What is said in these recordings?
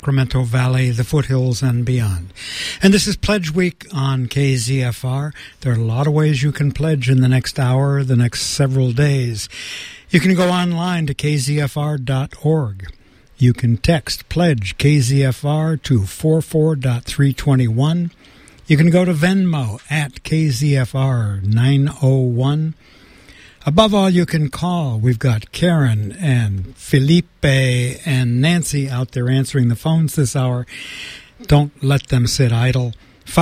Sacramento Valley, the foothills, and beyond. And this is Pledge Week on KZFR. There are a lot of ways you can pledge in the next hour, the next several days. You can go online to kzfr.org. You can text Pledge KZFR to 44.321. You can go to Venmo at KZFR 901. Above all, you can call. We've got Karen and Felipe and Nancy out there answering the phones this hour. Don't let them sit idle.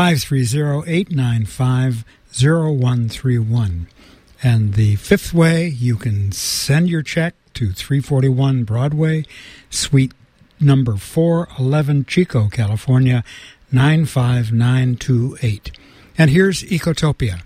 530-895-0131. And the fifth way, you can send your check to 341 Broadway, Suite number 411, Chico, California, 95928. And here's Ecotopia.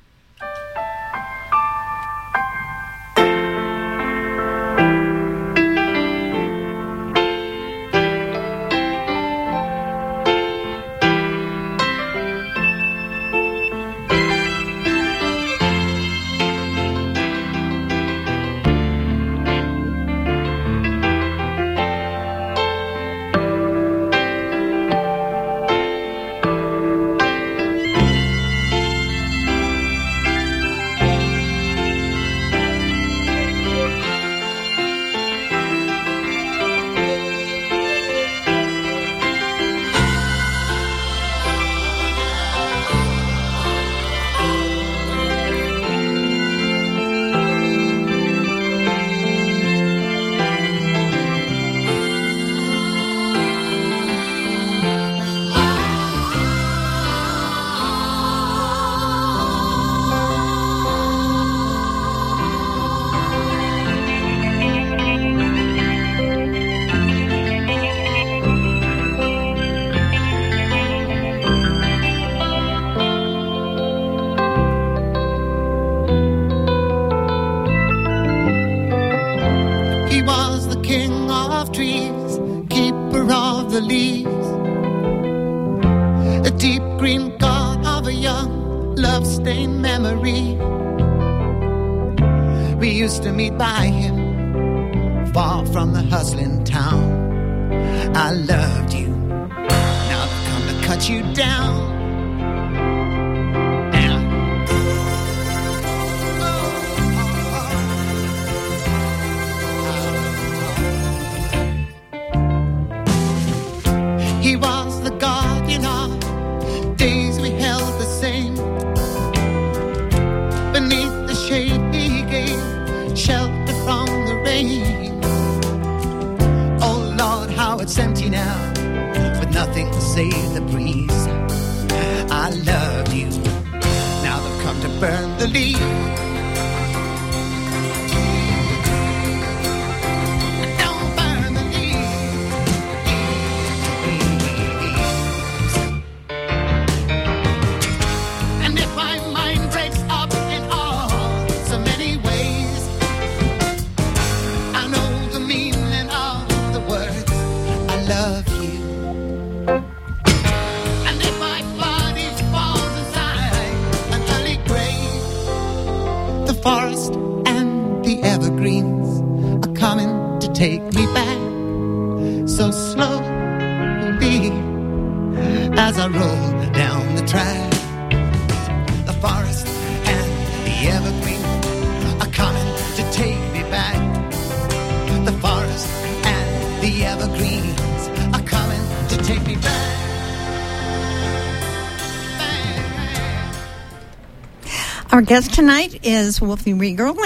Our guest tonight is Wolfie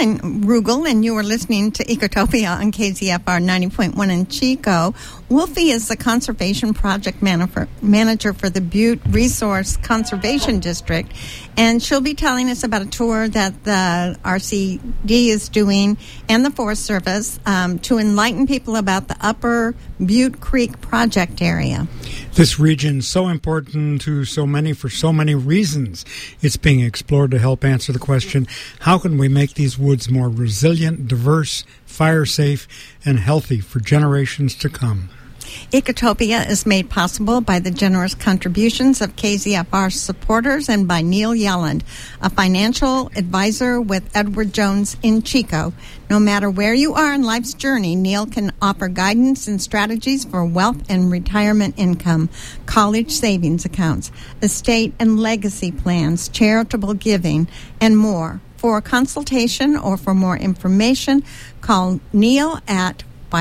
Rugal, and you are listening to Ecotopia on KZFR 90.1 in Chico. Wolfie is the Conservation Project Manager for the Butte Resource Conservation District, and she'll be telling us about a tour that the RCD is doing and the Forest Service to enlighten people about the Upper Butte Creek project area. This region is so important to so many for so many reasons. It's being explored to help answer the question, how can we make these woods more resilient, diverse, fire safe, and healthy for generations to come? Ecotopia is made possible by the generous contributions of KZFR supporters and by Neil Yelland, a financial advisor with Edward Jones in Chico. No matter where you are in life's journey, Neil can offer guidance and strategies for wealth and retirement income, college savings accounts, estate and legacy plans, charitable giving, and more. For a consultation or for more information, call Neil at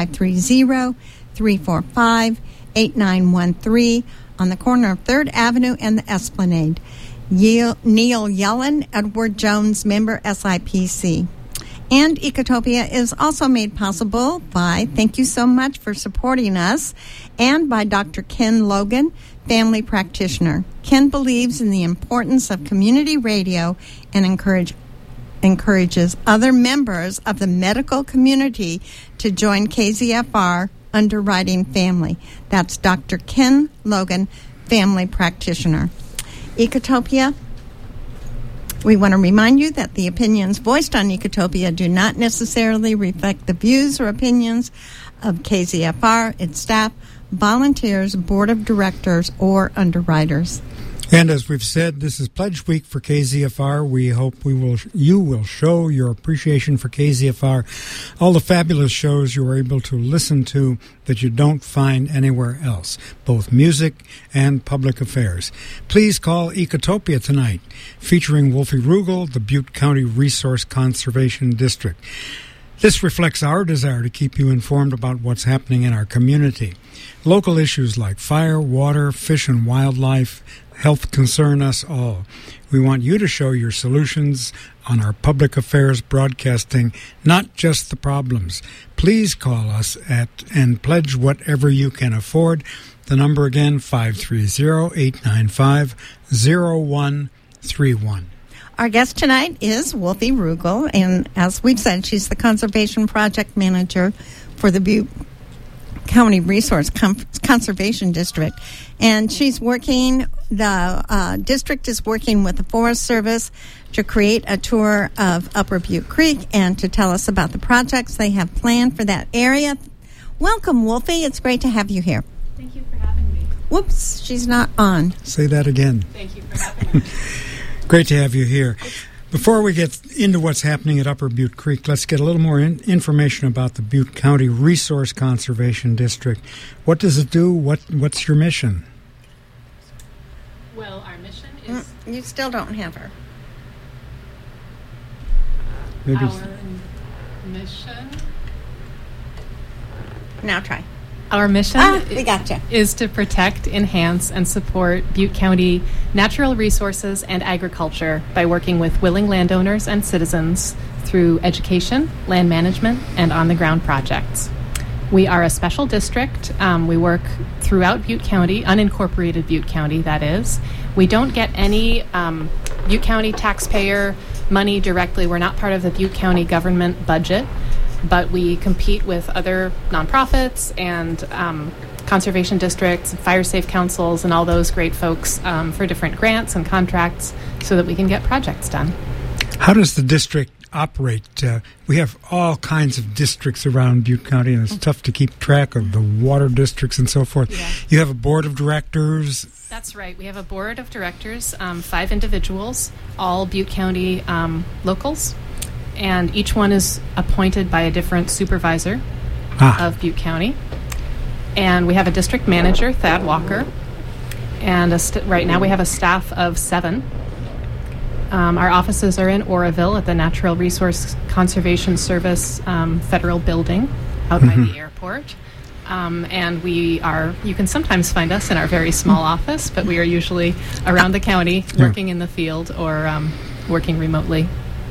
530-345-8913 on the corner of 3rd Avenue and the Esplanade. Neil Yellen, Edward Jones, member SIPC. And Ecotopia is also made possible by, thank you so much for supporting us, and by Dr. Ken Logan, family practitioner. Ken believes in the importance of community radio and encourages other members of the medical community to join KZFR Underwriting Family. That's Dr. Ken Logan, family practitioner. Ecotopia, we want to remind you that the opinions voiced on Ecotopia do not necessarily reflect the views or opinions of KZFR, its staff, volunteers, board of directors, or underwriters. And as we've said, this is Pledge Week for KZFR. We hope you will show your appreciation for KZFR, all the fabulous shows you are able to listen to that you don't find anywhere else, both music and public affairs. Please call Ecotopia tonight, featuring Wolfie Rugel, the Butte County Resource Conservation District. This reflects our desire to keep you informed about what's happening in our community. Local issues like fire, water, fish and wildlife, health concern us all. We want you to show your solutions on our public affairs broadcasting, not just the problems. Please call us and pledge whatever you can afford. The number again, 530-895-0131. Our guest tonight is Wolfie Rugel, and as we've said, she's the Conservation Project Manager for the Butte County Resource Conservation District. And she's working, the district is working with the Forest Service to create a tour of Upper Butte Creek and to tell us about the projects they have planned for that area. Welcome, Wolfie. It's great to have you here. Thank you for having me. Whoops, she's not on. Say that again. Thank you for having me. Great to have you here. Before we get into what's happening at Upper Butte Creek, let's get a little more information about the Butte County Resource Conservation District. What does it do? What's your mission? Well, our mission is... You still don't have her. Maybe our mission... Now try. Our mission we gotcha. is to protect, enhance, and support Butte County natural resources and agriculture by working with willing landowners and citizens through education, land management, and on-the-ground projects. We are a special district. We work throughout Butte County, unincorporated Butte County, that is. We don't get any Butte County taxpayer money directly. We're not part of the Butte County government budget, but we compete with other nonprofits and conservation districts, fire safe councils, and all those great folks for different grants and contracts so that we can get projects done. How does the district operate? We have all kinds of districts around Butte County, and it's tough to keep track of the water districts and so forth. Yeah. You have a board of directors. That's right. We have a board of directors, 5 individuals, all Butte County locals. And each one is appointed by a different supervisor of Butte County. And we have a district manager, Thad Walker. And right now we have a staff of 7. Our offices are in Oroville at the Natural Resource Conservation Service federal building out by the airport. And you can sometimes find us in our very small office, but we are usually around the county working in the field or working remotely.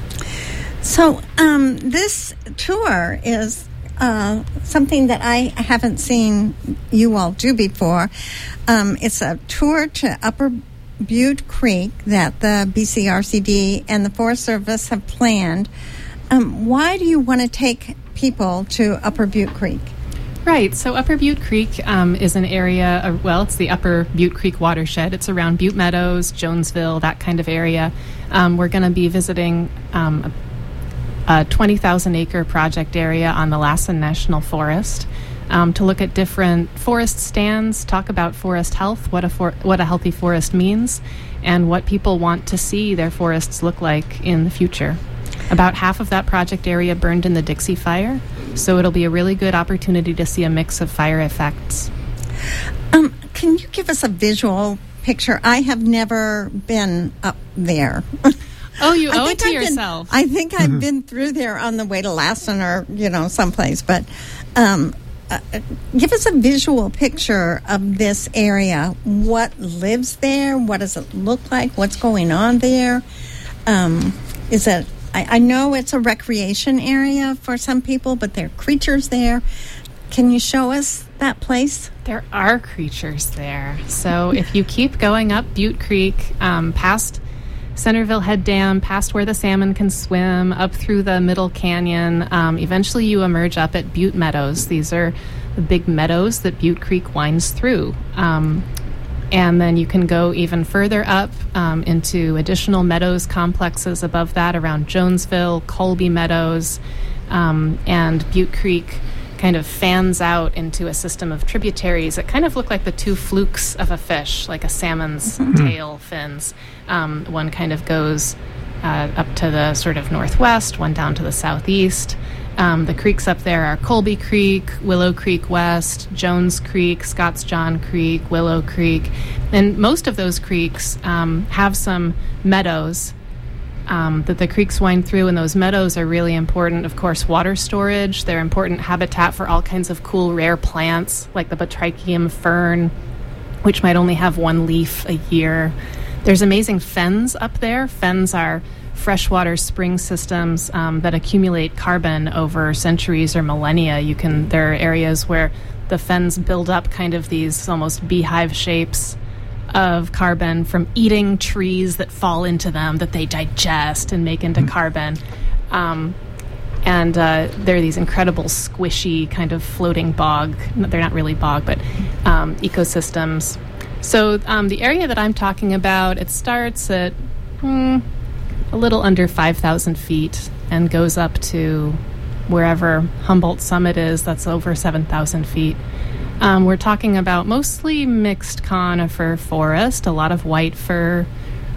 So this tour is something that I haven't seen you all do before. It's a tour to Upper Butte Creek that the BCRCD and the Forest Service have planned. Why do you want to take people to Upper Butte Creek? Right. So Upper Butte Creek is an area, it's the Upper Butte Creek watershed. It's around Butte Meadows, Jonesville, that kind of area. We're going to be visiting a 20,000-acre project area on the Lassen National Forest. to look at different forest stands, talk about forest health, what a healthy forest means, and what people want to see their forests look like in the future. About half of that project area burned in the Dixie Fire, so it'll be a really good opportunity to see a mix of fire effects. Can you give us a visual picture? I have never been up there. Oh, you owe it to yourself. I think I've been through there on the way to Lassen or, someplace. But give us a visual picture of this area. What lives there? What does it look like? What's going on there? Is it... I know it's a recreation area for some people, but there are creatures there. Can you show us that place? There are creatures there. So if you keep going up Butte Creek, past Centerville Head Dam, past where the salmon can swim, up through the Middle Canyon, eventually you emerge up at Butte Meadows. These are the big meadows that Butte Creek winds through. And then you can go even further up into additional meadows complexes above that around Jonesville, Colby Meadows, and Butte Creek kind of fans out into a system of tributaries that kind of look like the two flukes of a fish, like a salmon's tail fins. One kind of goes up to the sort of northwest, one down to the southeast. The creeks up there are Colby Creek, Willow Creek West, Jones Creek, Scotts John Creek, Willow Creek. And most of those creeks have some meadows that the creeks wind through, and those meadows are really important. Of course, water storage. They're important habitat for all kinds of cool, rare plants, like the Batrachium fern, which might only have one leaf a year. There's amazing fens up there. Fens are freshwater spring systems that accumulate carbon over centuries or millennia. There are areas where the fens build up kind of these almost beehive shapes of carbon from eating trees that fall into them that they digest and make into carbon. And there are these incredible squishy kind of floating bog, they're not really bog, but ecosystems. So the area that I'm talking about, it starts at a little under 5,000 feet and goes up to wherever Humboldt Summit is, that's over 7,000 feet. We're talking about mostly mixed conifer forest, a lot of white fir,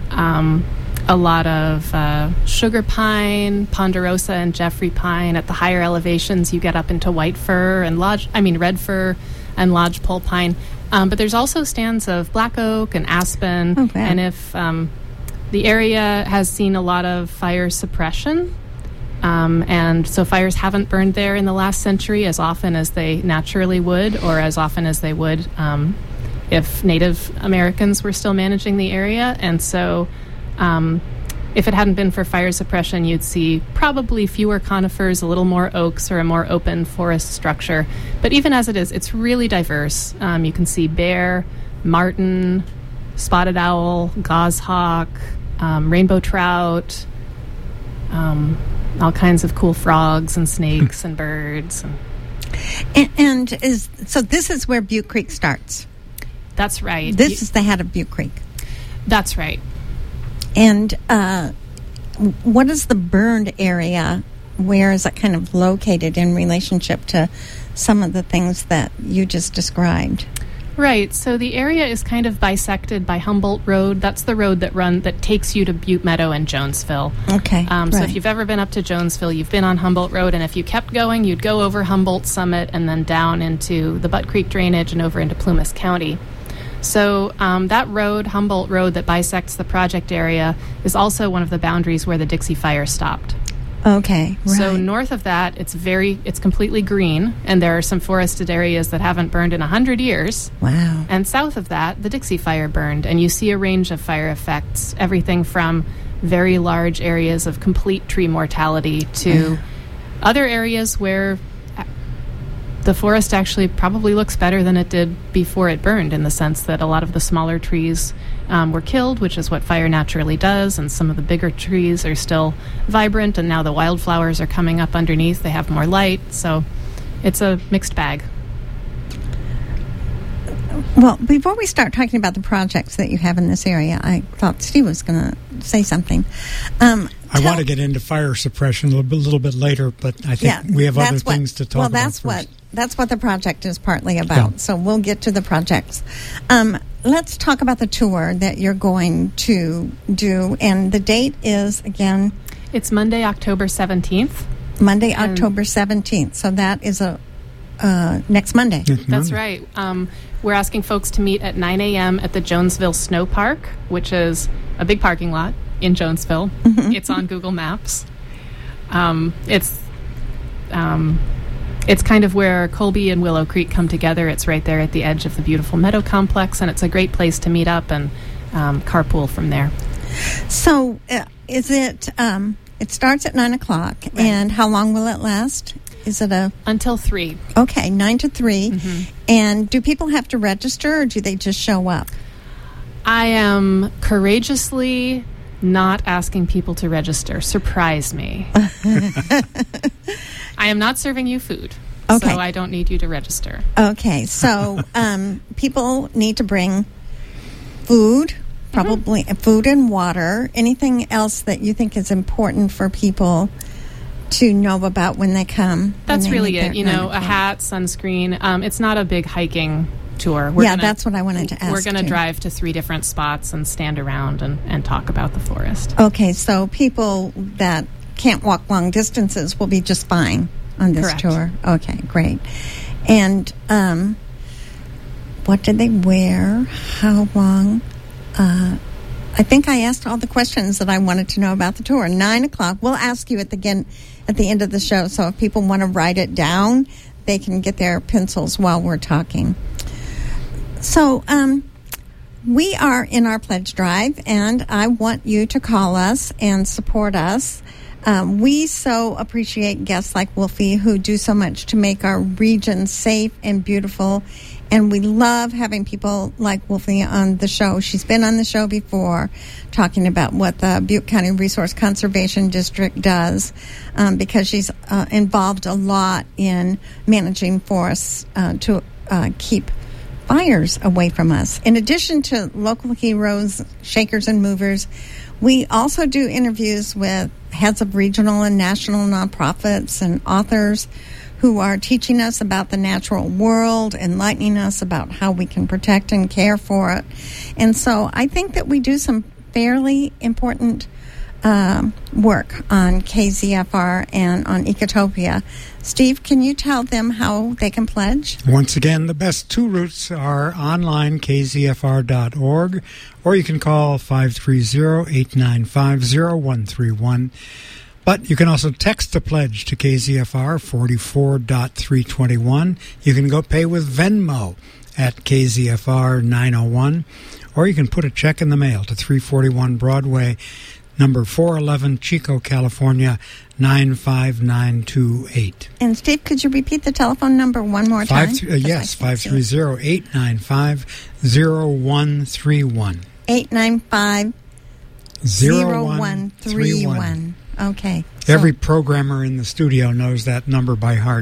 a lot of sugar pine, ponderosa and Jeffrey pine. At the higher elevations, you get up into white fir and red fir and lodgepole pine. But there's also stands of black oak and aspen. Okay. And if the area has seen a lot of fire suppression, and so fires haven't burned there in the last century as often as they naturally would, or as often as they would if Native Americans were still managing the area. And so if it hadn't been for fire suppression, you'd see probably fewer conifers, a little more oaks, or a more open forest structure. But even as it is, it's really diverse. You can see bear, marten, spotted owl, goshawk, rainbow trout, all kinds of cool frogs and snakes and birds. So this is where Butte Creek starts? That's right. This is the head of Butte Creek? That's right. And what is the burned area? Where is it kind of located in relationship to some of the things that you just described? Right. So the area is kind of bisected by Humboldt Road. That's the road that takes you to Butte Meadow and Jonesville. Okay. So if you've ever been up to Jonesville, you've been on Humboldt Road, and if you kept going, you'd go over Humboldt Summit and then down into the Butte Creek drainage and over into Plumas County. So that road, Humboldt Road, that bisects the project area is also one of the boundaries where the Dixie Fire stopped. Okay, right. So north of that, it's completely green, and there are some forested areas that haven't burned in 100 years. Wow. And south of that, the Dixie Fire burned, and you see a range of fire effects, everything from very large areas of complete tree mortality to other areas where the forest actually probably looks better than it did before it burned, in the sense that a lot of the smaller trees were killed, which is what fire naturally does, and some of the bigger trees are still vibrant, and now the wildflowers are coming up underneath. They have more light, so it's a mixed bag. Well, before we start talking about the projects that you have in this area, I thought Steve was going to say something. I want to get into fire suppression a little bit later, but I think we have other things to talk about. Well, that's first. that's what the project is partly about. Yeah. So we'll get to the projects. Let's talk about the tour that you're going to do. And the date is, again... It's Monday, October 17th. Monday, October 17th. So that is next Monday. That's right. We're asking folks to meet at 9 a.m. at the Jonesville Snow Park, which is a big parking lot in Jonesville. Mm-hmm. It's on Google Maps. It's kind of where Colby and Willow Creek come together. It's right there at the edge of the beautiful meadow complex, and it's a great place to meet up and carpool from there. So is it... it starts at 9 o'clock, right. And how long will it last? Is it until 3? Okay, 9 to 3. Mm-hmm. And do people have to register, or do they just show up? I am courageously not asking people to register. Surprise me. I am not serving you food, okay. So I don't need you to register. Okay, so people need to bring food, probably food and water. Anything else that you think is important for people to know about when they come? That's really it. A hat, sunscreen. It's not a big hiking tour. That's what I wanted to ask. We're going to drive to 3 different spots and stand around and talk about the forest. Okay, so people that can't walk long distances will be just fine on this Correct. Tour. Okay, great. And what did they wear? How long? I think I asked all the questions that I wanted to know about the tour. 9 o'clock. We'll ask you at the end of the show, so if people want to write it down, they can get their pencils while we're talking. So we are in our pledge drive, and I want you to call us and support us. We so appreciate guests like Wolfie who do so much to make our region safe and beautiful. And we love having people like Wolfie on the show. She's been on the show before talking about what the Butte County Resource Conservation District does because she's involved a lot in managing forests to keep fires away from us. In addition to local heroes, shakers, and movers, we also do interviews with heads of regional and national nonprofits and authors who are teaching us about the natural world, enlightening us about how we can protect and care for it. And so I think that we do some fairly important work on KZFR and on Ecotopia. Steve, can you tell them how they can pledge? Once again, the best 2 routes are online, kzfr.org, or you can call 530-895-0131. But you can also text the pledge to KZFR 44.321. You can go pay with Venmo at KZFR 901, or you can put a check in the mail to 341 Broadway, number 411, Chico, California, 95928. And Steve, could you repeat the telephone number one more time? Yes, 530-895-0131. 895-0131. Okay. Every programmer in the studio knows that number by heart.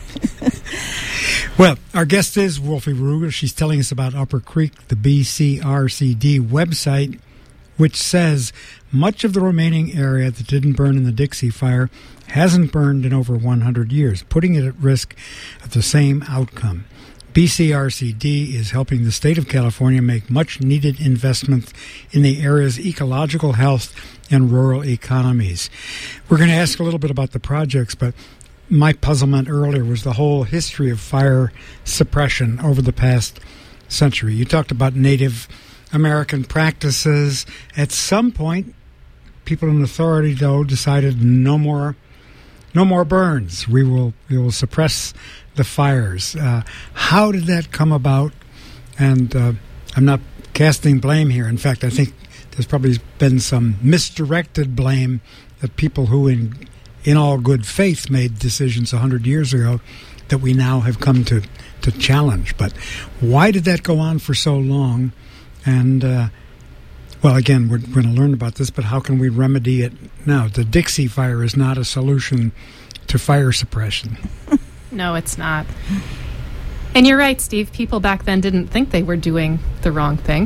Well, our guest is Wolfie Ruger. She's telling us about Upper Creek, the BCRCD website, which says much of the remaining area that didn't burn in the Dixie Fire hasn't burned in over 100 years, putting it at risk of the same outcome. BCRCD is helping the state of California make much-needed investments in the area's ecological health and rural economies. We're going to ask a little bit about the projects, but my puzzlement earlier was the whole history of fire suppression over the past century. You talked about Native American practices. At some point, people in authority, though, decided no more burns. We will suppress the fires. How did that come about? And I'm not casting blame here. In fact, I think there's probably been some misdirected blame that people who in all good faith made decisions 100 years ago that we now have come to challenge. But why did that go on for so long? And, well, again, we're going to learn about this, but how can we remedy it now? The Dixie Fire is not a solution to fire suppression. No, it's not. And you're right, Steve. People back then didn't think they were doing the wrong thing.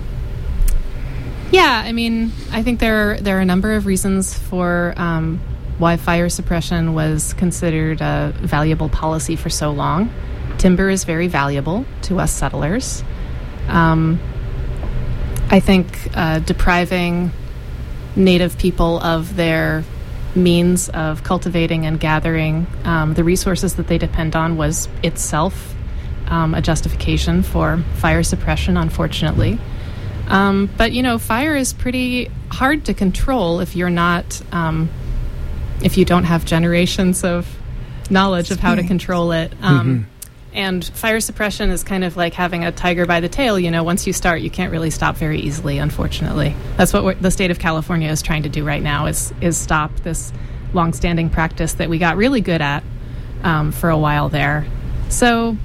Yeah, I mean, I think there are a number of reasons for why fire suppression was considered a valuable policy for so long. Timber is very valuable to us settlers. I think depriving Native people of their means of cultivating and gathering the resources that they depend on was itself a justification for fire suppression, unfortunately. But, fire is pretty hard to control if you're not, if you don't have generations of knowledge of how to control it. And fire suppression is kind of like having a tiger by the tail. Once you start, you can't really stop very easily, unfortunately. That's what the state of California is trying to do right now, is stop this longstanding practice that we got really good at for a while there. So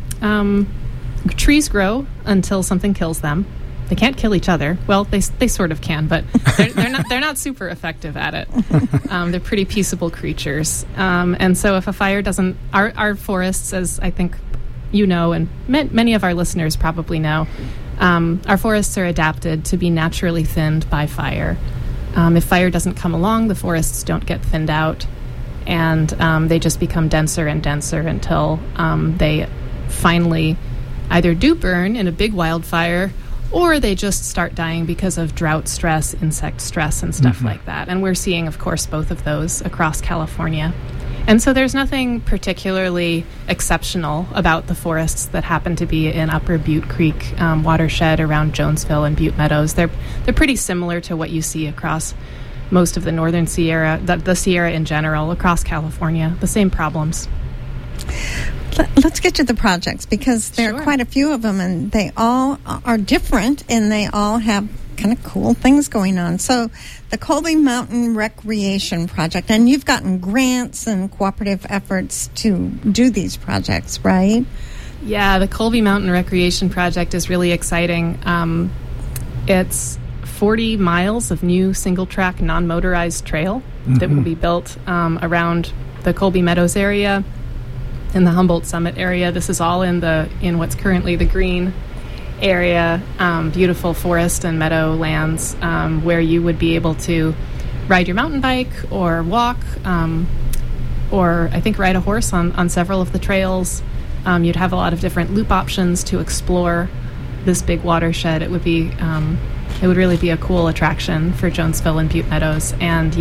trees grow until something kills them. They can't kill each other. Well, they sort of can, but they're not super effective at it. They're pretty peaceable creatures. And so if a fire doesn't... Our forests, as I think you know, and many of our listeners probably know, our forests are adapted to be naturally thinned by fire. If fire doesn't come along, the forests don't get thinned out, and they just become denser and denser until they finally either do burn in a big wildfire, or they just start dying because of drought stress, insect stress, and stuff like that. And we're seeing, of course, both of those across California. And so there's nothing particularly exceptional about the forests that happen to be in Upper Butte Creek watershed around Jonesville and Butte Meadows. They're pretty similar to what you see across most of the northern Sierra, the Sierra in general, across California. The same problems. Let's get to the projects, because there are quite a few of them, and they all are different, and they all have kind of cool things going on. So the Colby Mountain Recreation Project, and you've gotten grants and cooperative efforts to do these projects, right? Yeah, the Colby Mountain Recreation Project is really exciting. It's 40 miles of new single-track non-motorized trail that will be built around the Colby Meadows area, in the Humboldt Summit area. This is all in what's currently the green area, beautiful forest and meadow lands, where you would be able to ride your mountain bike or walk, or I think ride a horse on several of the trails. You'd have a lot of different loop options to explore this big watershed. It would really be a cool attraction for Jonesville and Butte Meadows. And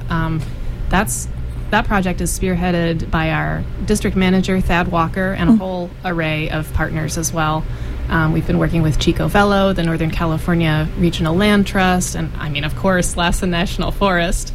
that project is spearheaded by our district manager, Thad Walker, and a whole array of partners as well. We've been working with Chico Velo, the Northern California Regional Land Trust, and of course, Lassen National Forest,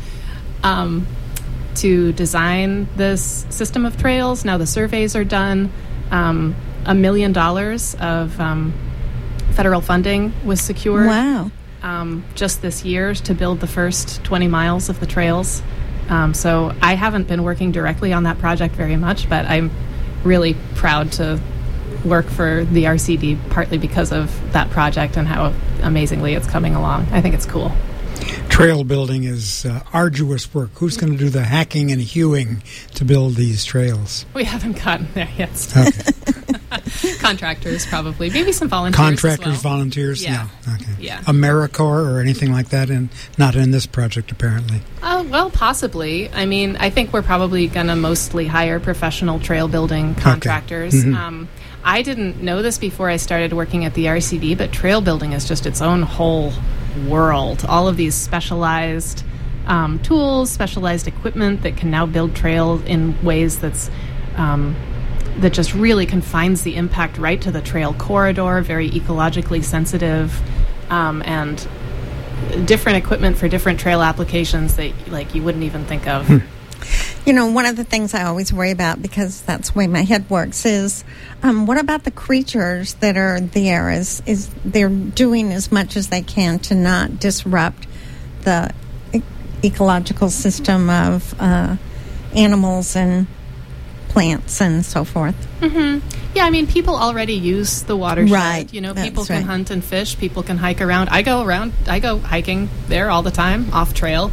to design this system of trails. Now the surveys are done. $1 million of federal funding was secured. Wow. Just this year to build the first 20 miles of the trails. So I haven't been working directly on that project very much, but I'm really proud to work for the RCD, partly because of that project and how amazingly it's coming along. I think it's cool. Trail building is arduous work. Who's going to do the hacking and hewing to build these trails? We haven't gotten there yet. Okay. Contractors, probably. Maybe some volunteers. Contractors, as well. volunteers? Yeah. Okay. Yeah. AmeriCorps or anything like that, and not in this project, apparently. Well, possibly. I mean, I think we're probably going to mostly hire professional trail building contractors. Okay. I didn't know this before I started working at the RCD, but trail building is just its own whole world. All of these specialized tools, specialized equipment that can now build trails in ways that just really confines the impact right to the trail corridor, very ecologically sensitive, and different equipment for different trail applications that you wouldn't even think of. One of the things I always worry about, because that's the way my head works, is what about the creatures that are there? Is they're doing as much as they can to not disrupt the ecological system of animals and plants and so forth? Mm-hmm. Yeah, I mean, people already use the watershed. Right. People can hunt and fish. People can hike around. I go hiking there all the time, off trail,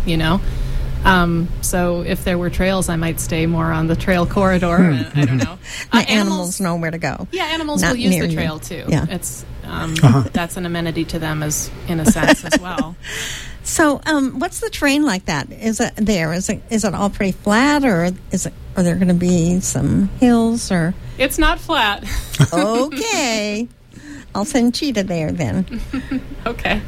So if there were trails, I might stay more on the trail corridor. I don't know. The animals know where to go. Yeah, animals will use the trail too. Yeah. It's that's an amenity to them in a sense as well. So, what's the terrain like that? Is it all pretty flat, or are there going to be some hills? Or It's not flat. Okay, I'll send Cheetah there then. Okay.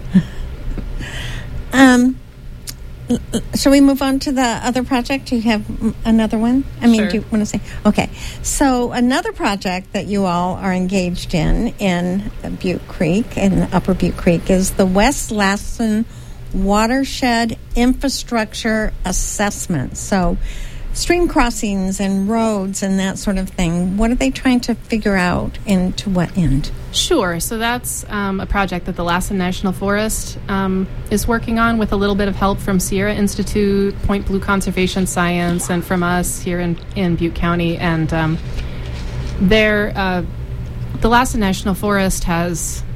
Shall we move on to the other project? Do you have another one? Sure. Do you want to say? Okay. So another project that you all are engaged in Butte Creek, in Upper Butte Creek, is the West Lassen Watershed Infrastructure Assessment. So stream crossings and roads and that sort of thing. What are they trying to figure out, and to what end? Sure. So that's a project that the Lassen National Forest is working on with a little bit of help from Sierra Institute, Point Blue Conservation Science, and from us here in Butte County. And the Lassen National Forest has,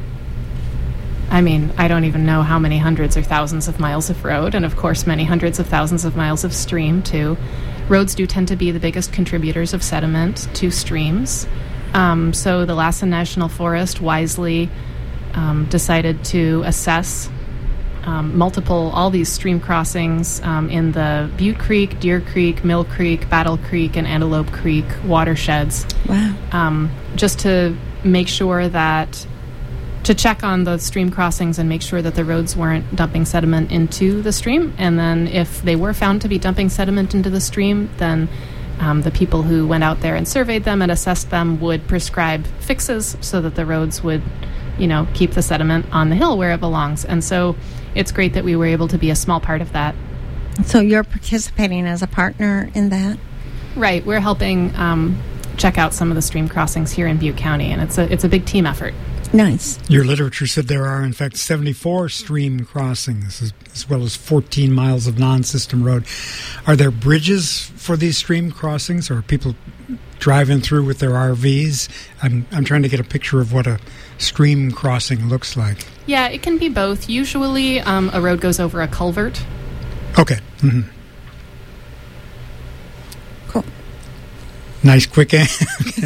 I don't even know how many hundreds or thousands of miles of road, and of course many hundreds of thousands of miles of stream too. Roads do tend to be the biggest contributors of sediment to streams. So the Lassen National Forest wisely decided to assess all these stream crossings in the Butte Creek, Deer Creek, Mill Creek, Battle Creek, and Antelope Creek watersheds. Wow. Just to make sure to check on the stream crossings and make sure that the roads weren't dumping sediment into the stream. And then if they were found to be dumping sediment into the stream, then the people who went out there and surveyed them and assessed them would prescribe fixes so that the roads would, keep the sediment on the hill where it belongs. And so it's great that we were able to be a small part of that. So you're participating as a partner in that? Right. We're helping check out some of the stream crossings here in Butte County, and it's a big team effort. Nice. Your literature said there are, in fact, 74 stream crossings, as well as 14 miles of non-system road. Are there bridges for these stream crossings, or are people driving through with their RVs? I'm trying to get a picture of what a stream crossing looks like. Yeah, it can be both. Usually, a road goes over a culvert. Okay. Mm-hmm. Cool. Nice, quick answer.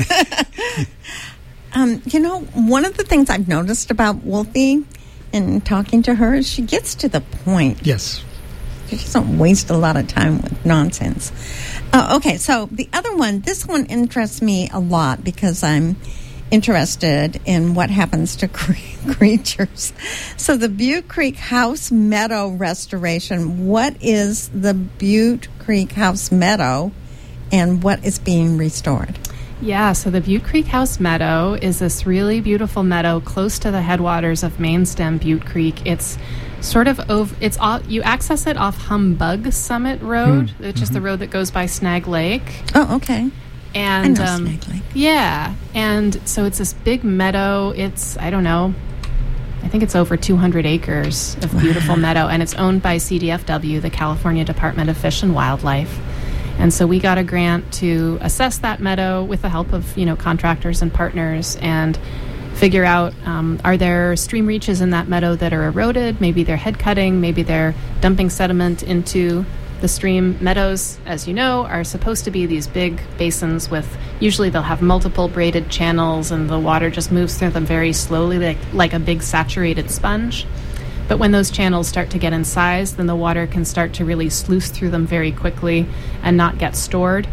One of the things I've noticed about Wolfie in talking to her is she gets to the point. Yes. She doesn't waste a lot of time with nonsense. Okay, so the other one, this one interests me a lot because I'm interested in what happens to creatures. So the Butte Creek House Meadow restoration. What is the Butte Creek House Meadow, and what is being restored? Yeah, so the Butte Creek House Meadow is this really beautiful meadow close to the headwaters of Main Stem Butte Creek. It's sort of you access it off Humbug Summit Road, which is the road that goes by Snag Lake. Oh, okay. And I know Snag Lake. Yeah, and so it's this big meadow. It's, I think it's over 200 acres of beautiful meadow, and it's owned by CDFW, the California Department of Fish and Wildlife. And so we got a grant to assess that meadow with the help of, contractors and partners, and figure out, are there stream reaches in that meadow that are eroded? Maybe they're head cutting, maybe they're dumping sediment into the stream. Meadows, as you know, are supposed to be these big basins with, usually they'll have multiple braided channels, and the water just moves through them very slowly, like a big saturated sponge. But when those channels start to get in size, then the water can start to really sluice through them very quickly and not get stored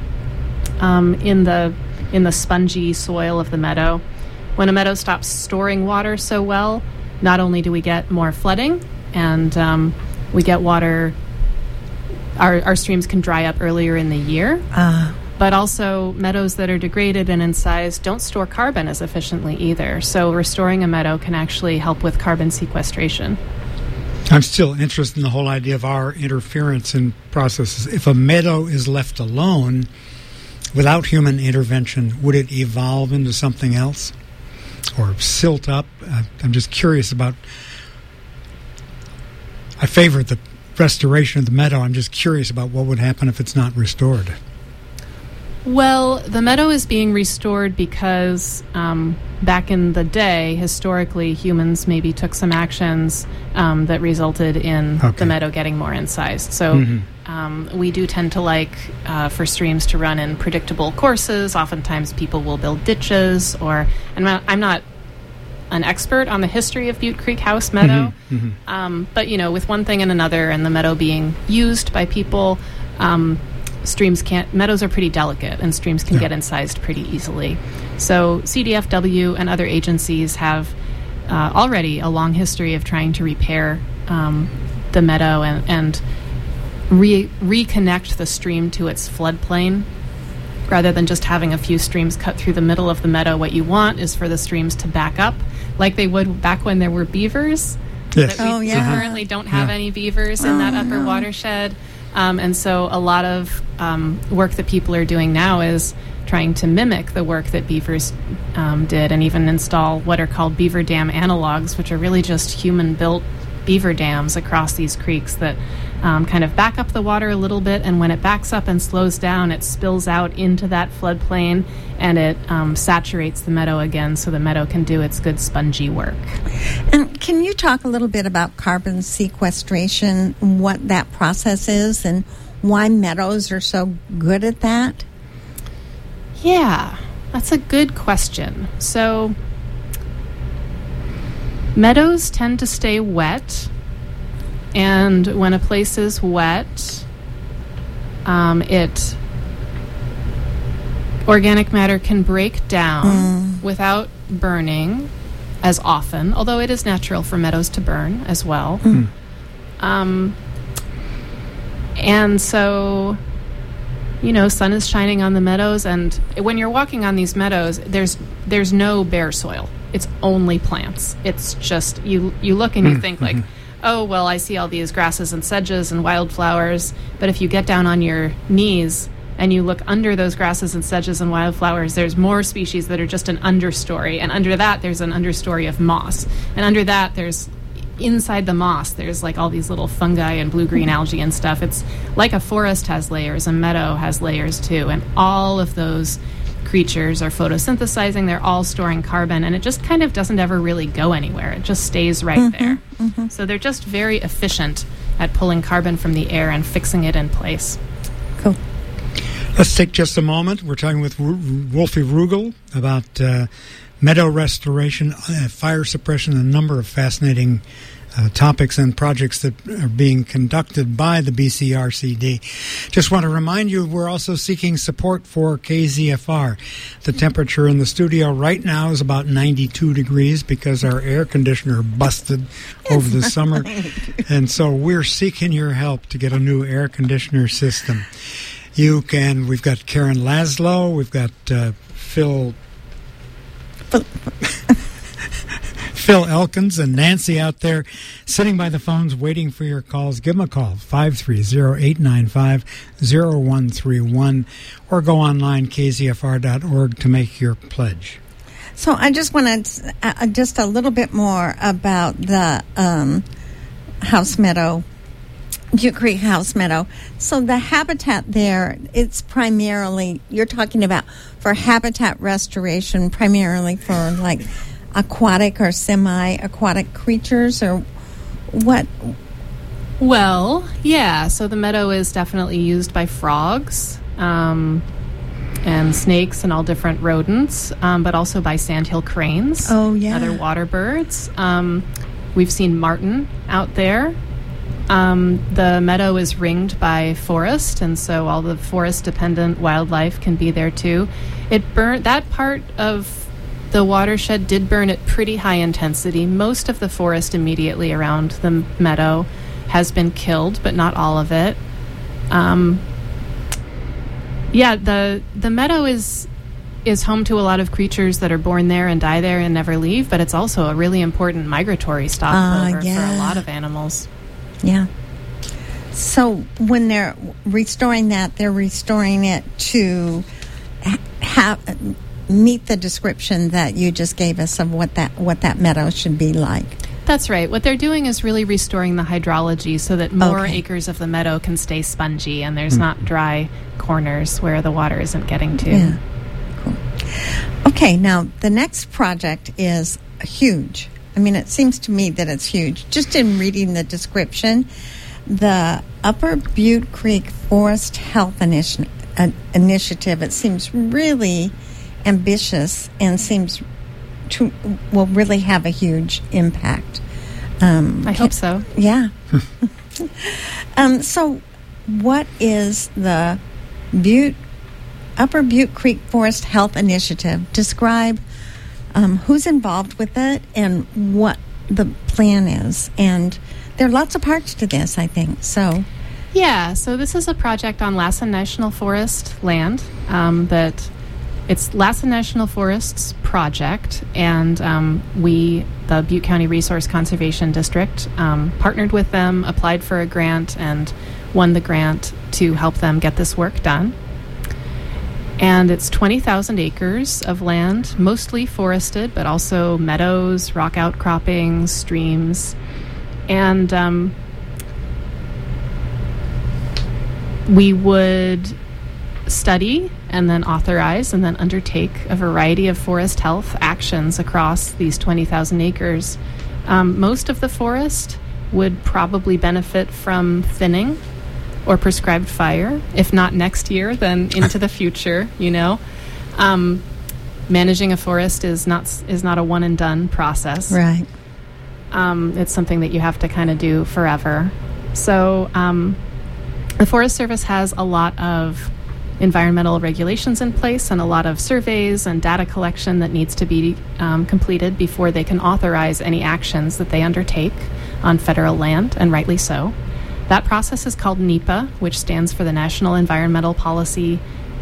in the spongy soil of the meadow. When a meadow stops storing water so well, not only do we get more flooding, and we get water, our streams can dry up earlier in the year, but also meadows that are degraded and in size don't store carbon as efficiently either. So restoring a meadow can actually help with carbon sequestration. I'm still interested in the whole idea of our interference in processes. If a meadow is left alone without human intervention, would it evolve into something else or silt up? I'm just curious about. I favor the restoration of the meadow. I'm just curious about what would happen if it's not restored. Well, the meadow is being restored because back in the day, historically, humans maybe took some actions that resulted in the meadow getting more incised. So we do tend to like for streams to run in predictable courses. Oftentimes people will build ditches, or, and I'm not an expert on the history of Butte Creek House Meadow. But, with one thing and another, and the meadow being used by people, meadows are pretty delicate, and streams can get incised pretty easily. So CDFW and other agencies have already a long history of trying to repair the meadow and reconnect the stream to its floodplain. Rather than just having a few streams cut through the middle of the meadow, what you want is for the streams to back up like they would back when there were beavers. Yes. We currently don't have any beavers in that upper watershed. And so a lot of work that people are doing now is trying to mimic the work that beavers did, and even install what are called beaver dam analogs, which are really just human-built beaver dams across these creeks that kind of back up the water a little bit, and when it backs up and slows down, it spills out into that floodplain, and it saturates the meadow again so the meadow can do its good spongy work. And can you talk a little bit about carbon sequestration, what that process is, and why meadows are so good at that? Yeah, that's a good question. So meadows tend to stay wet, and when a place is wet, organic matter can break down without burning as often, although it is natural for meadows to burn as well. And so, sun is shining on the meadows, and when you're walking on these meadows, there's no bare soil. It's only plants. It's just, you look and you think like, oh, well, I see all these grasses and sedges and wildflowers. But if you get down on your knees and you look under those grasses and sedges and wildflowers, there's more species that are just an understory. And under that, there's an understory of moss. And under that, inside the moss, there's like all these little fungi and blue-green algae and stuff. It's like a forest has layers, a meadow has layers too. And all of those creatures are photosynthesizing, they're all storing carbon, and it just kind of doesn't ever really go anywhere. It just stays right there. So they're just very efficient at pulling carbon from the air and fixing it in place. Cool. Let's take just a moment. We're talking with Wolfie Rugel about meadow restoration, fire suppression, a number of fascinating topics and projects that are being conducted by the BCRCD. Just want to remind you, we're also seeking support for KZFR. The temperature in the studio right now is about 92 degrees because our air conditioner busted over the summer. And so we're seeking your help to get a new air conditioner system. We've got Karen Laszlo, we've got Phil Elkins and Nancy out there sitting by the phones waiting for your calls. Give them a call, 530-895-0131, or go online, kzfr.org, to make your pledge. So I just want to just a little bit more about the house meadow, Butte Creek House Meadow. So the habitat there, it's primarily, you're talking about for habitat restoration, primarily for like aquatic or semi-aquatic creatures, or what? Well, yeah. So the meadow is definitely used by frogs and snakes and all different rodents, but also by sandhill cranes. Oh, yeah. Other water birds. We've seen marten out there. The meadow is ringed by forest, and so all the forest-dependent wildlife can be there too. That part of the watershed did burn at pretty high intensity. Most of the forest immediately around the meadow has been killed, but not all of it. The meadow is home to a lot of creatures that are born there and die there and never leave, but it's also a really important migratory stopover for a lot of animals. Yeah. So when they're restoring that, they're restoring it to meet the description that you just gave us of what that meadow should be like. That's right. What they're doing is really restoring the hydrology so that more acres of the meadow can stay spongy and there's not dry corners where the water isn't getting to. Yeah. Cool. Okay, now the next project is huge. I mean, it seems to me that it's huge. Just in reading the description, the Upper Butte Creek Forest Health Initiative, it seems really ambitious and seems will really have a huge impact. I hope so. Yeah. So what is the Upper Butte Creek Forest Health Initiative? Describe who's involved with it and what the plan is. And there are lots of parts to this, I think. So this is a project on Lassen National Forest land that it's Lassen National Forest's project, and we, the Butte County Resource Conservation District, partnered with them, applied for a grant, and won the grant to help them get this work done. And it's 20,000 acres of land, mostly forested, but also meadows, rock outcroppings, streams. And we would study and then authorize and then undertake a variety of forest health actions across these 20,000 acres. Most of the forest would probably benefit from thinning or prescribed fire, if not next year, then into the future, Managing a forest is not a one and done process. Right. It's something that you have to kind of do forever. So the Forest Service has a lot of environmental regulations in place and a lot of surveys and data collection that needs to be completed before they can authorize any actions that they undertake on federal land, and rightly so. That process is called NEPA, which stands for the National Environmental Policy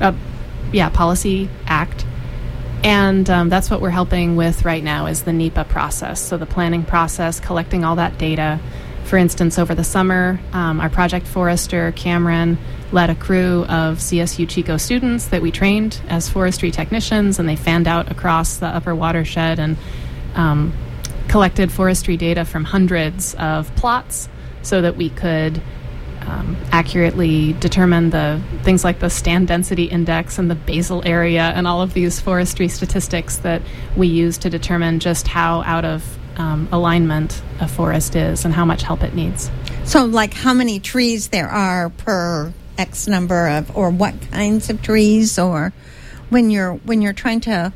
Act. And that's what we're helping with right now is the NEPA process. So the planning process, collecting all that data. For instance, over the summer, our project forester, Cameron, led a crew of CSU Chico students that we trained as forestry technicians, and they fanned out across the upper watershed and collected forestry data from hundreds of plots so that we could accurately determine the things like the stand density index and the basal area and all of these forestry statistics that we use to determine just how out of alignment a forest is and how much help it needs. So like how many trees there are per X number of, or what kinds of trees, or when you're trying to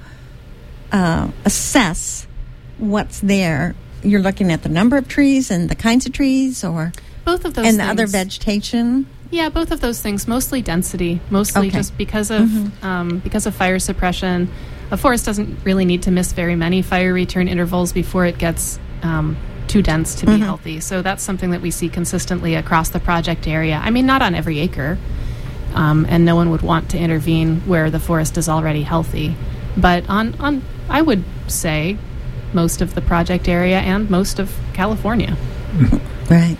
assess what's there, you're looking at the number of trees and the kinds of trees, or both of those and things. The other vegetation. Yeah, both of those things. Mostly density. Mostly just because of fire suppression. A forest doesn't really need to miss very many fire return intervals before it gets too dense to be healthy. So that's something that we see consistently across the project area. I mean, not on every acre, and no one would want to intervene where the forest is already healthy. But on I would say, most of the project area and most of California. Right.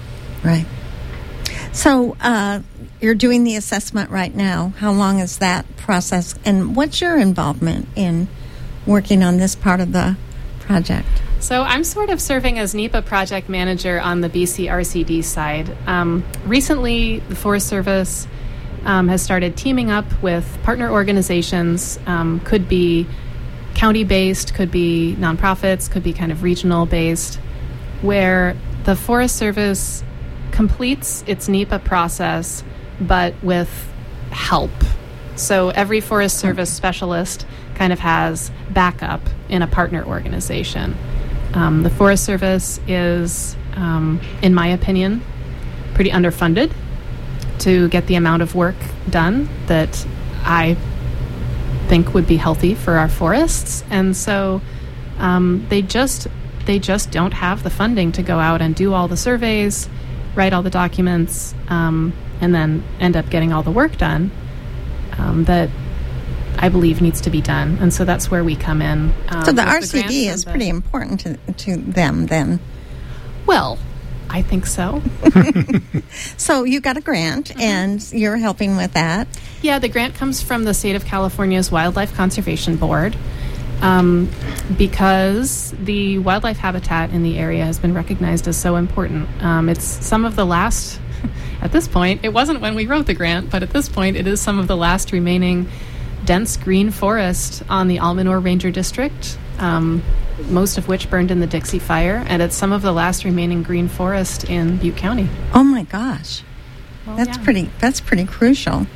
So you're doing the assessment right now. How long is that process? And what's your involvement in working on this part of the project? So I'm sort of serving as NEPA project manager on the BC RCD side. Recently, the Forest Service has started teaming up with partner organizations, could be county-based, could be nonprofits, could be kind of regional-based, where the Forest Service completes its NEPA process, but with help. So every Forest Service specialist kind of has backup in a partner organization. The Forest Service is, in my opinion, pretty underfunded to get the amount of work done that I think would be healthy for our forests. And so they just don't have the funding to go out and do all the surveys, write all the documents, and then end up getting all the work done that I believe needs to be done. And so that's where we come in. So the RCD is pretty important to them then. Well, I think so. So you got a grant, and you're helping with that. Yeah, the grant comes from the State of California's Wildlife Conservation Board, because the wildlife habitat in the area has been recognized as so important. It's some of the last, at this point, it wasn't when we wrote the grant, but at this point it is some of the last remaining dense green forest on the Almanor Ranger District, most of which burned in the Dixie Fire, and it's some of the last remaining green forest in Butte County. Oh my gosh. Well, that's pretty crucial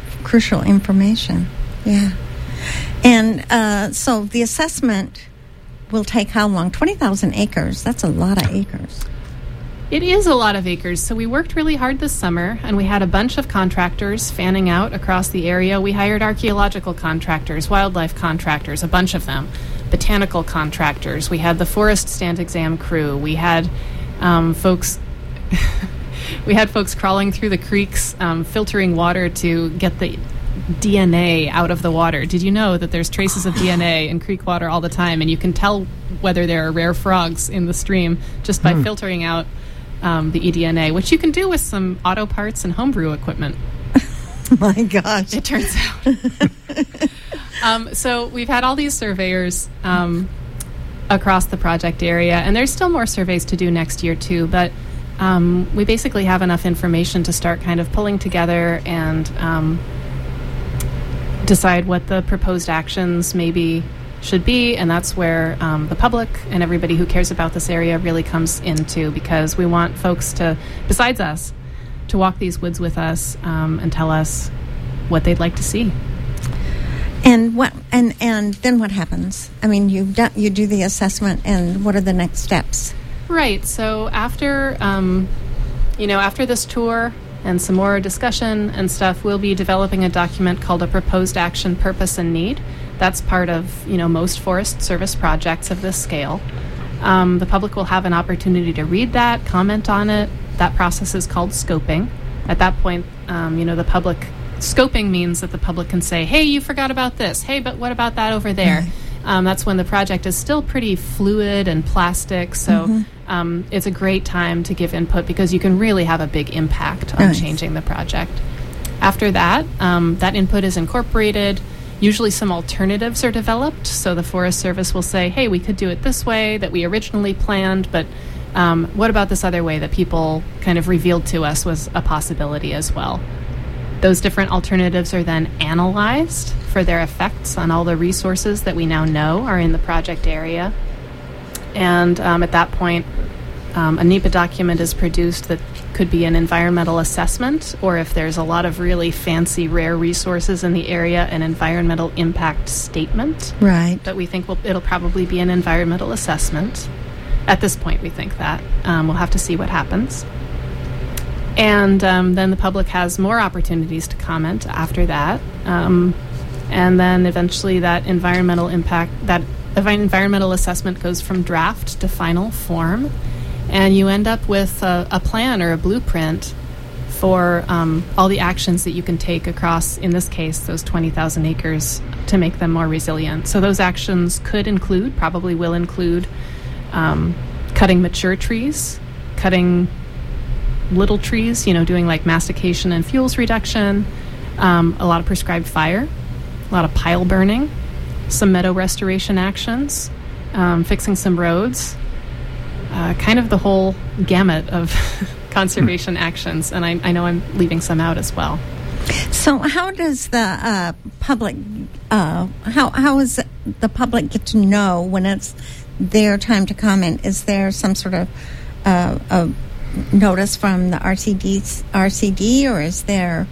information. Yeah. And so the assessment will take how long? 20,000 acres. That's a lot of acres. It is a lot of acres. So we worked really hard this summer, and we had a bunch of contractors fanning out across the area. We hired archaeological contractors, wildlife contractors, a bunch of them, botanical contractors. We had the forest stand exam crew. We had folks crawling through the creeks, filtering water to get the DNA out of the water. Did you know that there's traces of DNA in creek water all the time, and you can tell whether there are rare frogs in the stream just by filtering out the eDNA, which you can do with some auto parts and homebrew equipment. My gosh. It turns out. So we've had all these surveyors across the project area, and there's still more surveys to do next year too, but we basically have enough information to start kind of pulling together and decide what the proposed actions maybe should be, and that's where the public and everybody who cares about this area really comes into, because we want folks to, besides us, to walk these woods with us and tell us what they'd like to see. And what and then what happens? I mean, you do the assessment, and what are the next steps? Right. So after after this tour and some more discussion and stuff, we'll be developing a document called a Proposed Action Purpose and Need. That's part of, most Forest Service projects of this scale. The public will have an opportunity to read that, comment on it. That process is called scoping. At that point, the public... Scoping means that the public can say, hey, you forgot about this. Hey, but what about that over there? That's when the project is still pretty fluid and plastic, so it's a great time to give input because you can really have a big impact on changing the project. After that, that input is incorporated. Usually some alternatives are developed, so the Forest Service will say, hey, we could do it this way that we originally planned, but what about this other way that people kind of revealed to us was a possibility as well? Those different alternatives are then analyzed for their effects on all the resources that we now know are in the project area. And at that point, a NEPA document is produced that could be an environmental assessment, or if there's a lot of really fancy, rare resources in the area, an environmental impact statement. Right. But we think it'll probably be an environmental assessment. At this point, we think that. We'll have to see what happens. And then the public has more opportunities to comment after that. And then eventually that environmental assessment goes from draft to final form. And you end up with a plan or a blueprint for all the actions that you can take across, in this case, those 20,000 acres to make them more resilient. So those actions probably will include cutting mature trees, cutting little trees, doing like mastication and fuels reduction, a lot of prescribed fire, a lot of pile burning, some meadow restoration actions, fixing some roads, kind of the whole gamut of conservation actions. And I know I'm leaving some out as well. So how does the public, how is the public get to know when it's their time to comment? Is there some sort of notice from the RCD, or is there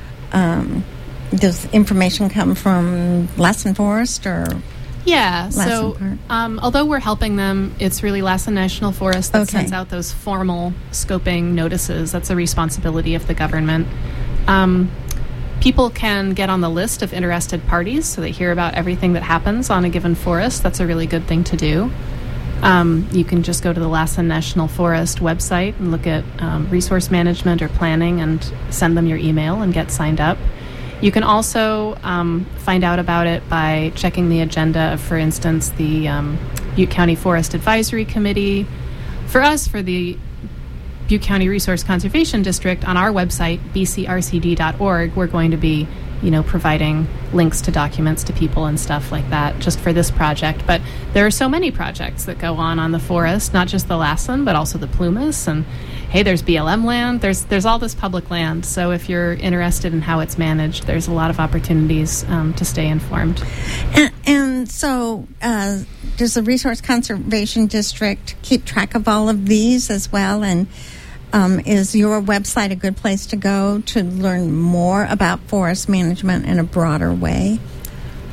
does information come from Lassen Forest or? Yeah, so although we're helping them, it's really Lassen National Forest that sends out those formal scoping notices. That's a responsibility of the government. People can get on the list of interested parties so they hear about everything that happens on a given forest. That's a really good thing to do. You can just go to the Lassen National Forest website and look at resource management or planning and send them your email and get signed up. You can also find out about it by checking the agenda of, for instance, the Butte County Forest Advisory Committee. For us, for the Butte County Resource Conservation District, on our website, bcrcd.org, we're going to be providing links to documents to people and stuff like that just for this project. But there are so many projects that go on the forest, not just the Lassen, but also the Plumas. And hey, there's BLM land. There's all this public land. So if you're interested in how it's managed, there's a lot of opportunities to stay informed. And so does the Resource Conservation District keep track of all of these as well? And is your website a good place to go to learn more about forest management in a broader way?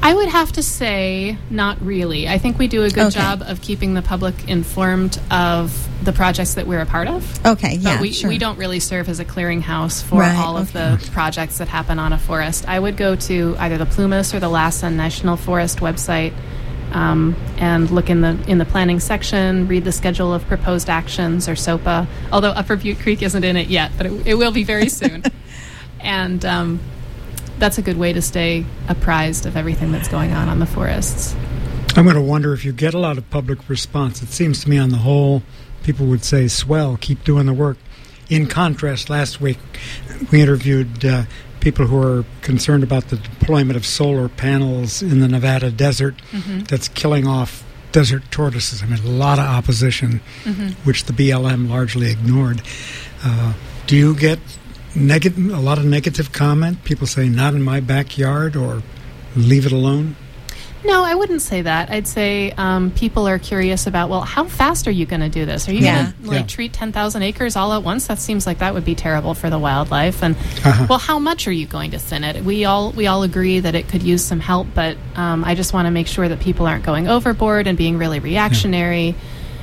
I would have to say not really. I think we do a good job of keeping the public informed of the projects that we're a part of. Okay, yeah, but we don't really serve as a clearinghouse for all of the projects that happen on a forest. I would go to either the Plumas or the Lassen National Forest website and look in the planning section, read the schedule of proposed actions or SOPA, although Upper Butte Creek isn't in it yet, but it will be very soon. And that's a good way to stay apprised of everything that's going on the forests. I'm going to wonder if you get a lot of public response. It seems to me on the whole, people would say, swell, keep doing the work. In contrast, last week we interviewed people who are concerned about the deployment of solar panels in the Nevada desert that's killing off desert tortoises. I mean, a lot of opposition, which the BLM largely ignored. Do you get a lot of negative comment? People say, not in my backyard, or leave it alone? No, I wouldn't say that. I'd say people are curious about, well, how fast are you going to do this? Are you going to treat 10,000 acres all at once? That seems like that would be terrible for the wildlife. And well, how much are you going to thin it? We all agree that it could use some help, but I just want to make sure that people aren't going overboard and being really reactionary.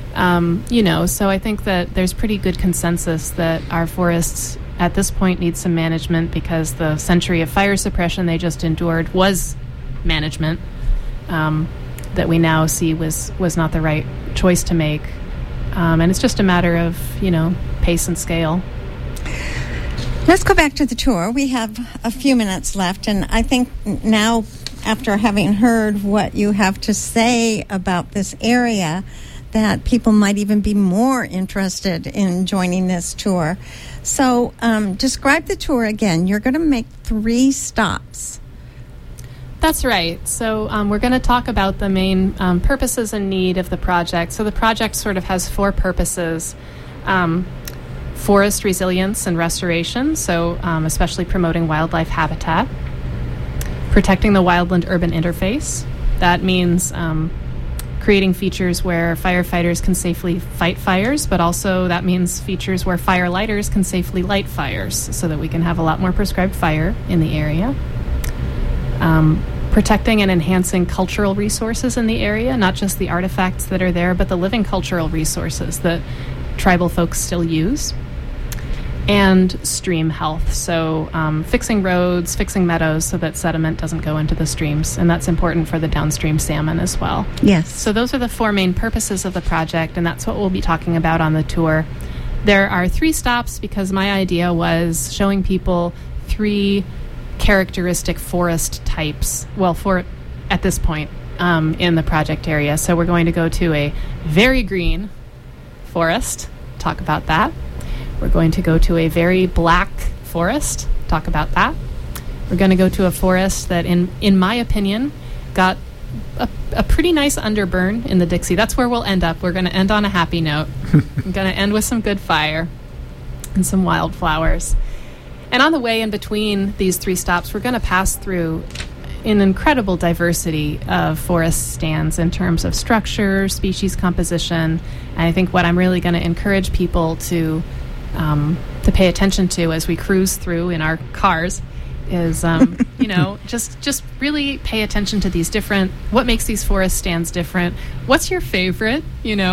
So I think that there's pretty good consensus that our forests at this point need some management, because the century of fire suppression they just endured was management that we now see was not the right choice to make. And it's just a matter of, pace and scale. Let's go back to the tour. We have a few minutes left, and I think now, after having heard what you have to say about this area, that people might even be more interested in joining this tour. So describe the tour again. You're going to make 3 stops. That's right. So we're going to talk about the main purposes and need of the project. So the project sort of has 4 purposes. Forest resilience and restoration, so especially promoting wildlife habitat. Protecting the wildland-urban interface. That means creating features where firefighters can safely fight fires, but also that means features where firelighters can safely light fires, so that we can have a lot more prescribed fire in the area. Protecting and enhancing cultural resources in the area, not just the artifacts that are there, but the living cultural resources that tribal folks still use. And stream health, so fixing roads, fixing meadows so that sediment doesn't go into the streams, and that's important for the downstream salmon as well. Yes. So those are the 4 main purposes of the project, and that's what we'll be talking about on the tour. There are 3 stops because my idea was showing people 3 characteristic forest types, at this point in the project area. So we're going to go to a very green forest, talk about that. We're going to go to a very black forest, talk about that. We're going to go to a forest that, in my opinion, got a pretty nice underburn in the Dixie. That's where we'll end up. We're going to end on a happy note. I'm going to end with some good fire and some wildflowers. And on the way in between these 3 stops, we're going to pass through an incredible diversity of forest stands in terms of structure, species composition. And I think what I'm really going to encourage people to pay attention to as we cruise through in our cars is, just really pay attention to these different, what makes these forest stands different? What's your favorite,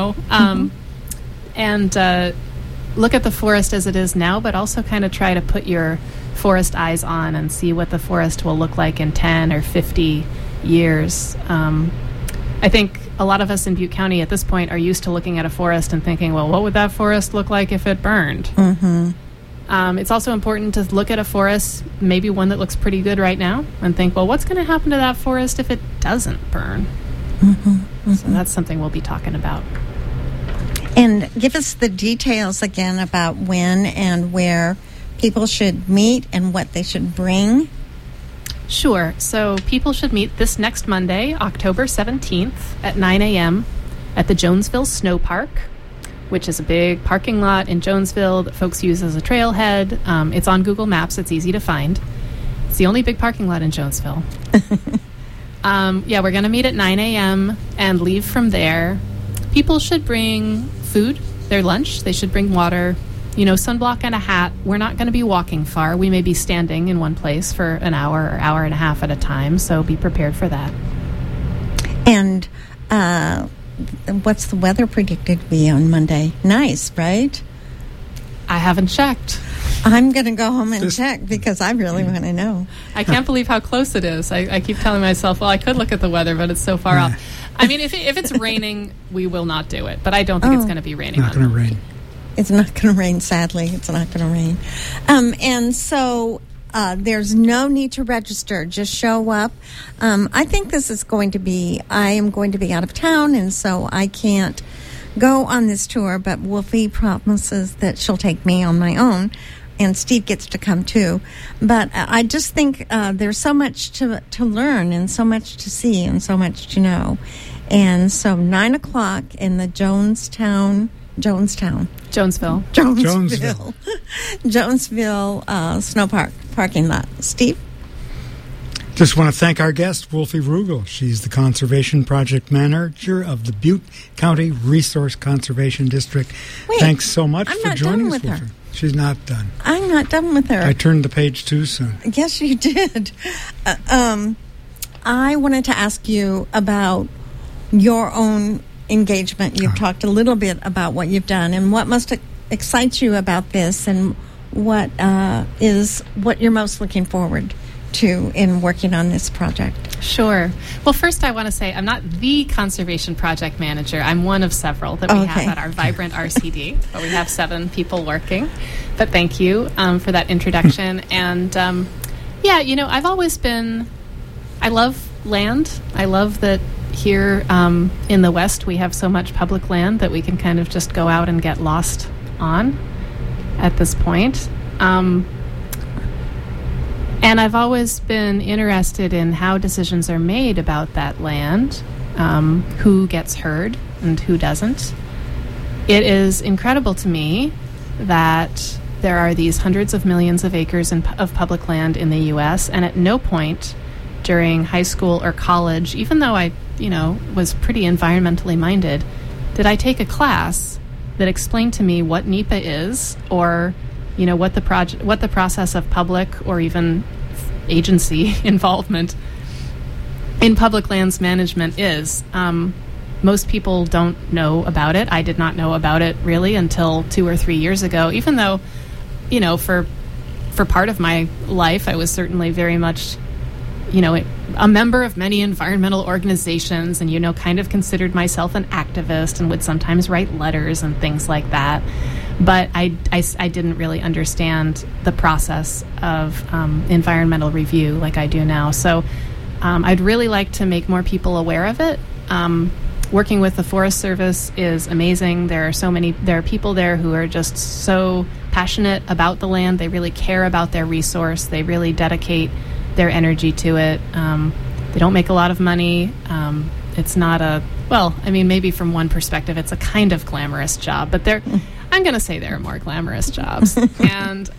and look at the forest as it is now, but also kind of try to put your forest eyes on and see what the forest will look like in 10 or 50 years. I think a lot of us in Butte County at this point are used to looking at a forest and thinking, well, what would that forest look like if it burned? Mm-hmm. It's also important to look at a forest, maybe one that looks pretty good right now, and think, well, what's going to happen to that forest if it doesn't burn? Mm-hmm. Mm-hmm. So that's something we'll be talking about. And give us the details again about when and where people should meet and what they should bring. Sure. So people should meet this next Monday, October 17th at 9 a.m. at the Jonesville Snow Park, which is a big parking lot in Jonesville that folks use as a trailhead. It's on Google Maps. It's easy to find. It's the only big parking lot in Jonesville. We're going to meet at 9 a.m. and leave from there. People should bring food, their lunch. They should bring water sunblock and a hat. We're not going to be walking far. We may be standing in one place for an hour or hour and a half at a time, so be prepared for that. And what's the weather predicted to be on Monday? Nice, right? I haven't checked. I'm going to go home and check because I really want to know. I can't believe how close it is. I keep telling myself, well, I could look at the weather, but it's so far off. I mean, if it's raining, we will not do it. But I don't think it's going to be raining. Not going to rain. It's not going to rain, sadly. It's not going to rain. And so there's no need to register. Just show up. I think this is going to be, I am going to be out of town, and so I can't go on this tour, but Wolfie promises that she'll take me on my own, and Steve gets to come too. But I just think there's so much to learn and so much to see and so much to know. And so 9 o'clock in the Jonesville Snow Park parking lot. Steve? Just want to thank our guest, Wolfie Rugel. She's the Conservation Project Manager of the Butte County Resource Conservation District. Wait, Thanks so much for joining us, Wolfie. her. She's not done. I'm not done with her. I turned the page too soon. Yes, you did. I wanted to ask you about your own engagement. You've talked a little bit about what you've done and what must excite you about this, and what is what you're most looking forward to in working on this project. Sure. Well, first I want to say I'm not the Conservation Project Manager. I'm one of several that we have at our vibrant RCD. But we have 7 people working. But thank you for that introduction. And I've always been, I love land. I love that here in the West we have so much public land that we can kind of just go out and get lost on at this point. And I've always been interested in how decisions are made about that land, who gets heard and who doesn't. It is incredible to me that there are these hundreds of millions of acres of public land in the U.S., and at no point during high school or college, even though I, was pretty environmentally minded, did I take a class that explained to me what NEPA is, or what the process of public or even agency involvement in public lands management is. Most people don't know about it. I did not know about it really until 2 or 3 years ago, even though, for part of my life, I was certainly very much, a member of many environmental organizations and, kind of considered myself an activist and would sometimes write letters and things like that. But I didn't really understand the process of environmental review like I do now. So I'd really like to make more people aware of it. Working with the Forest Service is amazing. There are people there who are just so passionate about the land. They really care about their resource. They really dedicate their energy to it. They don't make a lot of money. It's not maybe from one perspective, it's a kind of glamorous job, but I'm going to say there are more glamorous jobs. And,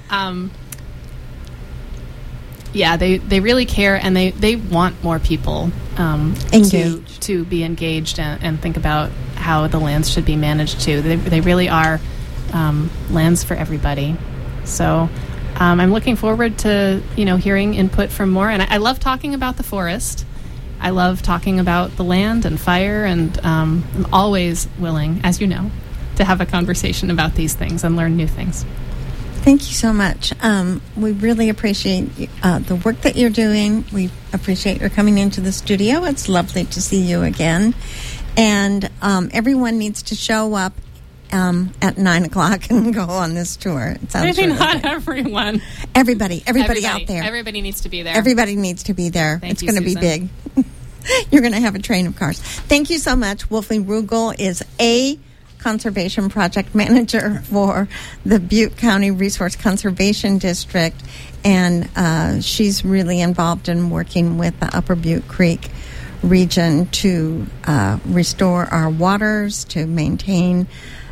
they really care, and they want more people to be engaged and think about how the lands should be managed too. They really are lands for everybody. So I'm looking forward to, hearing input from more. And I love talking about the forest. I love talking about the land and fire, and I'm always willing, as you know, to have a conversation about these things and learn new things. Thank you so much. We really appreciate the work that you're doing. We appreciate your coming into the studio. It's lovely to see you again. And everyone needs to show up at 9 o'clock and go on this tour. It sounds maybe really not good. Everyone. Everybody out there. Everybody needs to be there. Everybody needs to be there. Thank it's you, going to be big. You're going to have a train of cars. Thank you so much. Wolfie Rugel is a Conservation Project Manager for the Butte County Resource Conservation District, and she's really involved in working with the Upper Butte Creek region to restore our waters, to maintain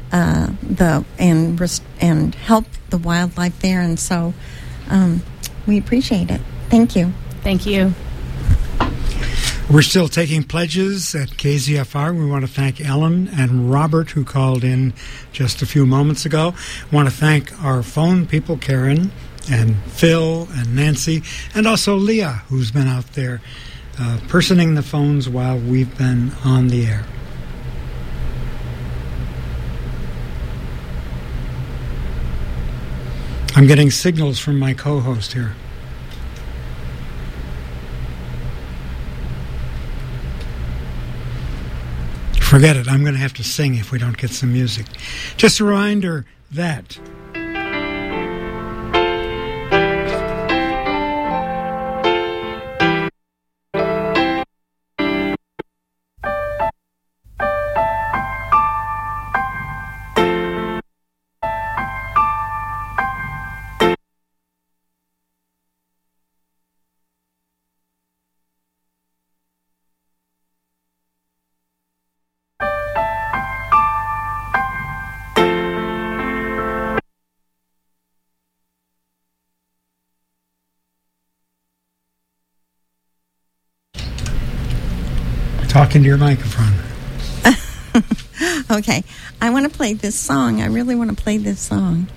and help the wildlife there. And so we appreciate it. Thank you. Thank you. We're still taking pledges at KZFR. We want to thank Ellen and Robert, who called in just a few moments ago. We want to thank our phone people, Karen and Phil and Nancy, and also Leah, who's been out there personing the phones while we've been on the air. I'm getting signals from my co-host here. Forget it. I'm going to have to sing if we don't get some music. Just a reminder that talk into your microphone. Okay. I want to play this song. I really want to play this song.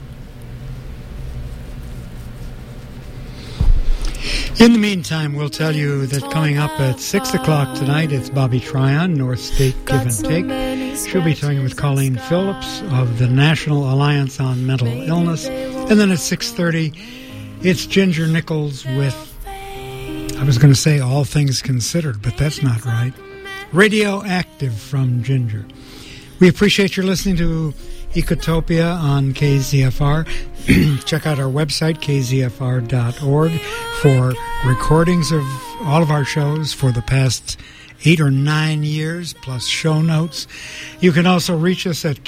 In the meantime, we'll tell you that coming up at 6 o'clock tonight, it's Bobby Tryon, North State Give and Take. She'll be talking with Colleen Phillips of the National Alliance on Mental Illness. And then at 6:30, it's Ginger Nichols with, I was going to say All Things Considered, but that's not right. Radioactive from Ginger. We appreciate your listening to Ecotopia on KZFR. Check out our website, kzfr.org, for recordings of all of our shows for the past 8 or 9 years, plus show notes. You can also reach us at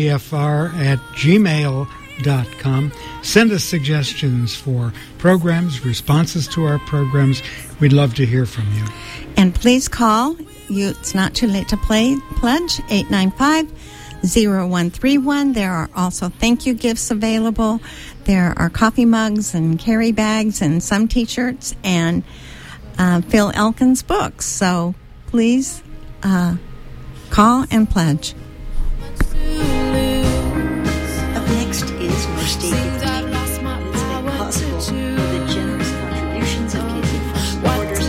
kzfr@gmail.com. Send us suggestions for programs, responses to our programs. We'd love to hear from you. And please call. It's not too late to pledge, 895-0131. There are also thank you gifts available. There are coffee mugs and carry bags and some T-shirts and Phil Elkin's books. So please call and pledge. Up next is More State Give and Take. It is made possible with the generous contributions of KZFR supporters.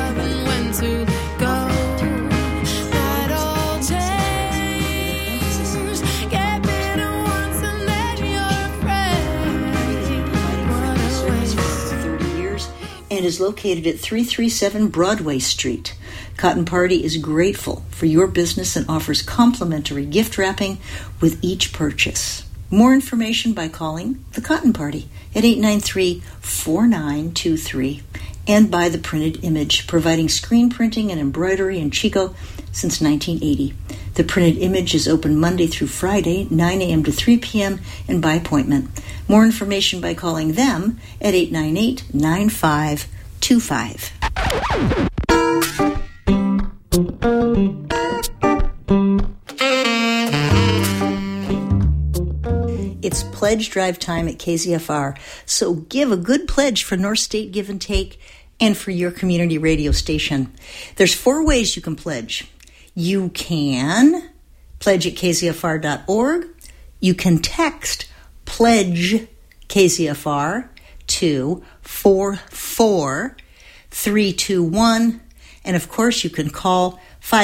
And is located at 337 Broadway Street. Cotton Party is grateful for your business and offers complimentary gift wrapping with each purchase. More information by calling the Cotton Party at 893-4923 and by the Printed Image, providing screen printing and embroidery in Chico since 1980. The Printed Image is open Monday through Friday, 9 a.m. to 3 p.m. and by appointment. More information by calling them at 898-9525. It's pledge drive time at KZFR, so give a good pledge for North State Give and Take and for your community radio station. There's 4 ways you can pledge. You can pledge at kzfr.org. You can text pledge KZFR to 44321. And of course, you can call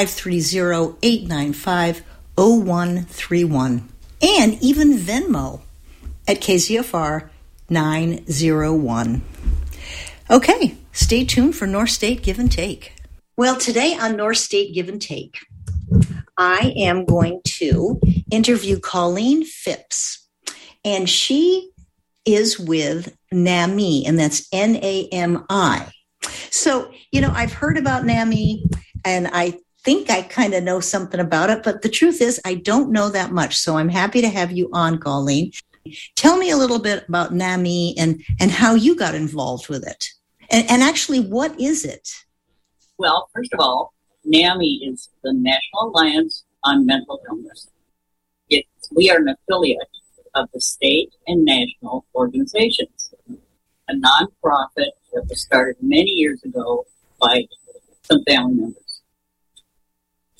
530-895-0131. And even Venmo at KZFR 901. Okay, stay tuned for North State Give and Take. Well, today on North State Give and Take, I am going to interview Colleen Phipps, and she is with NAMI, and that's N-A-M-I. So, I've heard about NAMI, and I think I kind of know something about it, but the truth is I don't know that much, so I'm happy to have you on, Colleen. Tell me a little bit about NAMI and how you got involved with it. And actually, what is it? Well, first of all, NAMI is the National Alliance on Mental Illness. We are an affiliate of the state and national organizations, a nonprofit that was started many years ago by some family members.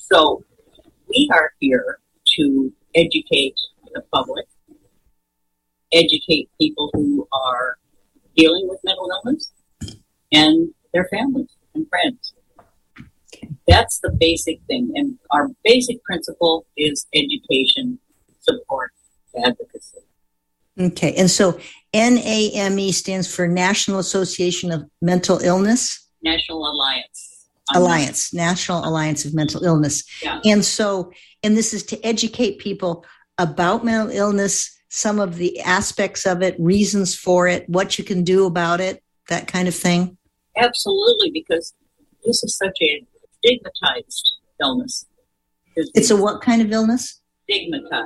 So we are here to educate the public, educate people who are dealing with mental illness and their families and friends. That's the basic thing. And our basic principle is education, support, advocacy. Okay. And so NAME stands for National Association of Mental Illness? National Alliance. National Alliance of Mental Illness. Yeah. And this is to educate people about mental illness, some of the aspects of it, reasons for it, what you can do about it, that kind of thing? Absolutely, because this is such a stigmatized illness. It's a what kind of illness? Stigmatized.